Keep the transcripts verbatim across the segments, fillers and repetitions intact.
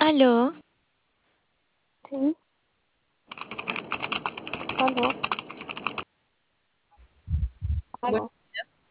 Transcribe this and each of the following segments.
Aló, Sí, aló, Bueno, aló.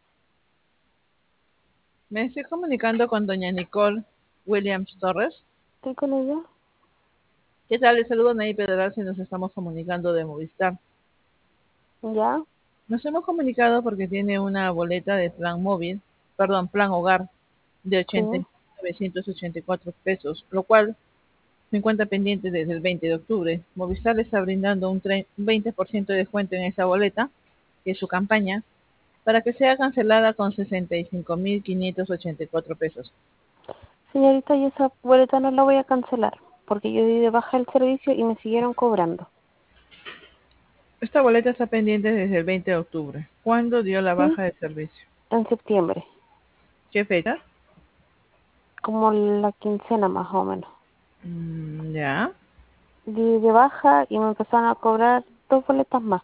me estoy comunicando con doña Nicole Williams Torres. ¿Estoy con ella? ¿Qué tal? Les saludo Ney Pedraza y nos estamos comunicando de Movistar. ¿Ya? Nos hemos comunicado porque tiene una boleta de plan móvil, perdón, plan hogar de Sí. ochenta y novecientos ochenta y cuatro pesos, lo cual se encuentra pendiente desde el veinte de octubre. Movistar le está brindando un, tre- un veinte por ciento de descuento en esa boleta, que es su campaña, para que sea cancelada con sesenta y cinco mil quinientos ochenta y cuatro pesos. Señorita, yo esa boleta no la voy a cancelar, porque yo di de baja el servicio y me siguieron cobrando. Esta boleta está pendiente desde el veinte de octubre. ¿Cuándo dio la Sí, baja de servicio? en septiembre, ¿Qué fecha? como la quincena más o menos. Mm, ya. Di de baja y me empezaron a cobrar dos boletas más.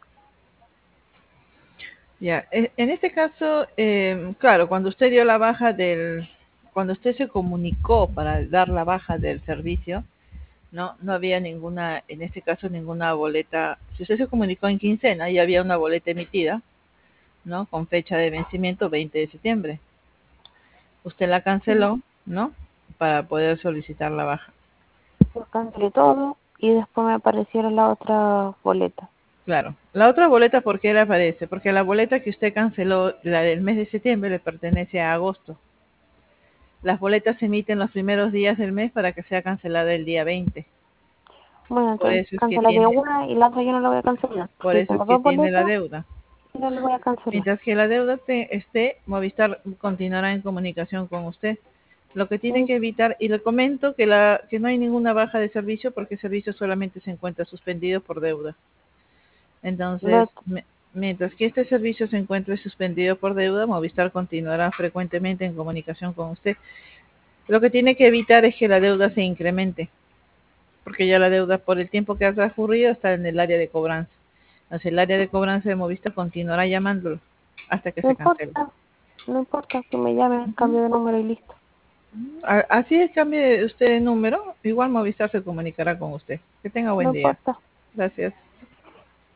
Ya. E- En este caso, eh, claro, cuando usted dio la baja del, cuando usted se comunicó para dar la baja del servicio, no, no había ninguna, en este caso ninguna boleta. Si usted se comunicó en quincena, ya había una boleta emitida, ¿no? Con fecha de vencimiento veinte de septiembre. Usted la Sí. canceló, ¿no? Para poder solicitar la baja. Yo cancelé todo y después me aparecieron las otras boletas. Claro. La otra boleta, ¿por qué le aparece? Porque la boleta que usted canceló, la del mes de septiembre, le pertenece a agosto. Las boletas se emiten los primeros días del mes para que sea cancelada el día veinte. Bueno, Por entonces eso es que cancelaré tiene, una y la otra yo no la voy a cancelar, por porque eso es tengo que dos tiene la boletas deuda. y no la voy a cancelar. Mientras que la deuda te- esté, Movistar continuará en comunicación con usted. Lo que tiene Mm, que evitar, y le comento que, la, que no hay ninguna baja de servicio porque el servicio solamente se encuentra suspendido por deuda. Entonces, lo- me- mientras que este servicio se encuentre suspendido por deuda, Movistar continuará frecuentemente en comunicación con usted. Lo que tiene que evitar es que la deuda se incremente, porque ya la deuda por el tiempo que ha transcurrido está en el área de cobranza. Entonces, el área de cobranza de Movistar continuará llamándolo hasta que No se cancele. importa, no importa que me llamen, cambio de número y listo. A- Así es, cambie usted de número, igual Movistar se comunicará con usted. Que tenga No buen día. importa. Gracias.